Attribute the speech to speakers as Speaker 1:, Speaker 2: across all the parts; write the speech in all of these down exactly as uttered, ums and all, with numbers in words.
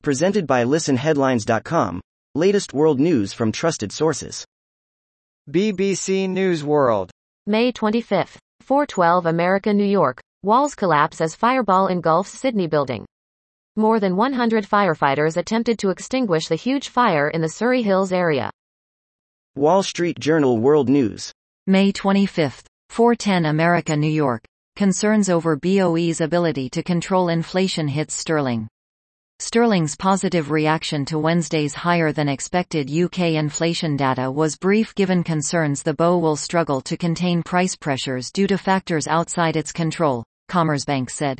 Speaker 1: Presented by listen headlines dot com. Latest world news from trusted sources.
Speaker 2: B B C News World.
Speaker 3: May twenty-fifth. four twelve America, New York. Walls collapse as fireball engulfs Sydney building. More than one hundred firefighters attempted to extinguish the huge fire in the Surrey Hills area.
Speaker 1: Wall Street Journal World News.
Speaker 4: May twenty-fifth. four ten America, New York. Concerns over B O E's ability to control inflation hits sterling. Sterling's positive reaction to Wednesday's higher-than-expected U K inflation data was brief given concerns the B O E will struggle to contain price pressures due to factors outside its control, Commerzbank said.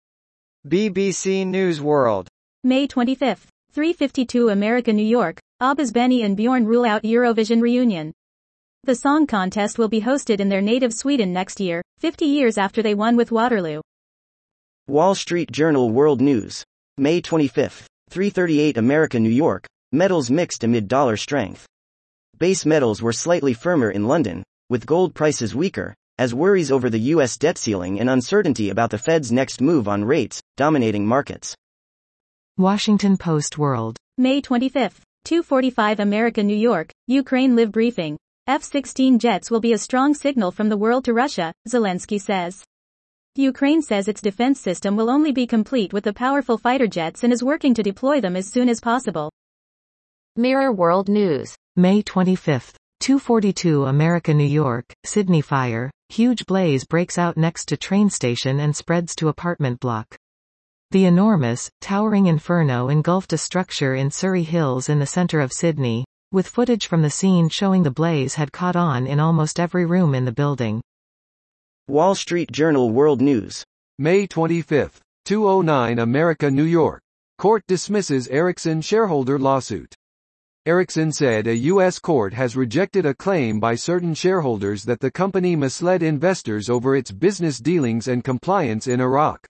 Speaker 2: B B C News World.
Speaker 5: May twenty-fifth. three fifty-two America, New York. Abbas Benny and Bjorn rule out Eurovision reunion. The song contest will be hosted in their native Sweden next year, fifty years after they won with Waterloo.
Speaker 1: Wall Street Journal World News. May twenty-fifth. three thirty-eight America, New York. Metals mixed amid dollar strength. Base metals were slightly firmer in London, with gold prices weaker, as worries over the U S debt ceiling and uncertainty about the Fed's next move on rates, dominating markets.
Speaker 6: Washington Post World.
Speaker 5: May twenty-fifth. two forty-five America, New York. Ukraine live briefing. F sixteen jets will be a strong signal from the world to Russia, Zelensky says. Ukraine says its defense system will only be complete with the powerful fighter jets and is working to deploy them as soon as possible.
Speaker 3: Mirror World News.
Speaker 6: May twenty-fifth. two forty-two America, New York. Sydney fire. Huge blaze breaks out next to train station and spreads to apartment block. The enormous, towering inferno engulfed a structure in Surrey Hills in the centre of Sydney, with footage from the scene showing the blaze had caught on in almost every room in the building.
Speaker 1: Wall Street Journal World News.
Speaker 7: May twenty-fifth. two oh nine America, New York. Court dismisses Ericsson shareholder lawsuit. Ericsson said a U S court has rejected a claim by certain shareholders that the company misled investors over its business dealings and compliance in Iraq.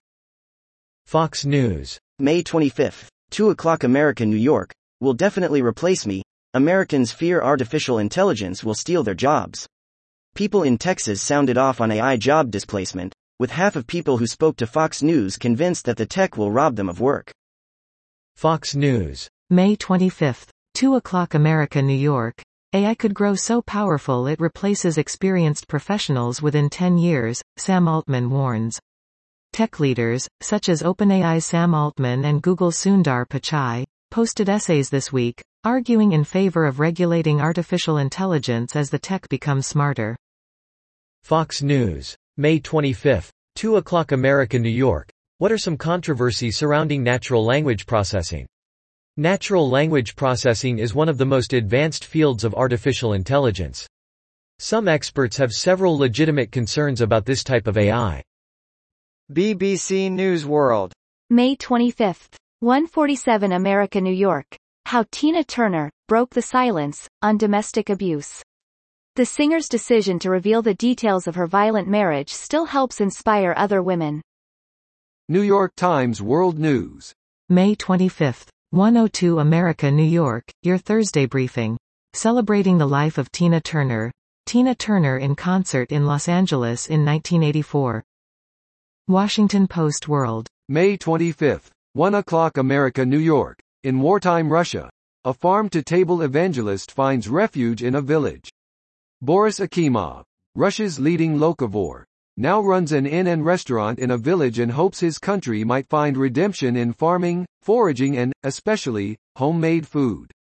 Speaker 8: Fox News.
Speaker 1: May twenty-fifth. two o'clock America, New York. Will definitely replace me. Americans fear artificial intelligence will steal their jobs. People in Texas sounded off on A I job displacement, with half of people who spoke to Fox News convinced that the tech will rob them of work.
Speaker 8: Fox News.
Speaker 6: May twenty-fifth. two o'clock America, New York. A I could grow so powerful it replaces experienced professionals within ten years, Sam Altman warns. Tech leaders, such as OpenAI's Sam Altman and Google's Sundar Pichai, posted essays this week, arguing in favor of regulating artificial intelligence as the tech becomes smarter.
Speaker 8: Fox News. May twenty-fifth. two o'clock America, New York. What are some controversies surrounding natural language processing? Natural language processing is one of the most advanced fields of artificial intelligence. Some experts have several legitimate concerns about this type of A I.
Speaker 2: B B C News World.
Speaker 9: May twenty-fifth. one forty-seven America, New York. How Tina Turner broke the silence on domestic abuse. The singer's decision to reveal the details of her violent marriage still helps inspire other women.
Speaker 7: New York Times World News.
Speaker 6: May twenty-fifth. one oh two America, New York. Your Thursday briefing. Celebrating the life of Tina Turner. Tina Turner in concert in Los Angeles in nineteen eighty-four. Washington Post World.
Speaker 7: May twenty-fifth. one o'clock America, New York. In wartime Russia, a farm-to-table evangelist finds refuge in a village. Boris Akimov, Russia's leading locavore, now runs an inn and restaurant in a village and hopes his country might find redemption in farming, foraging and, especially, homemade food.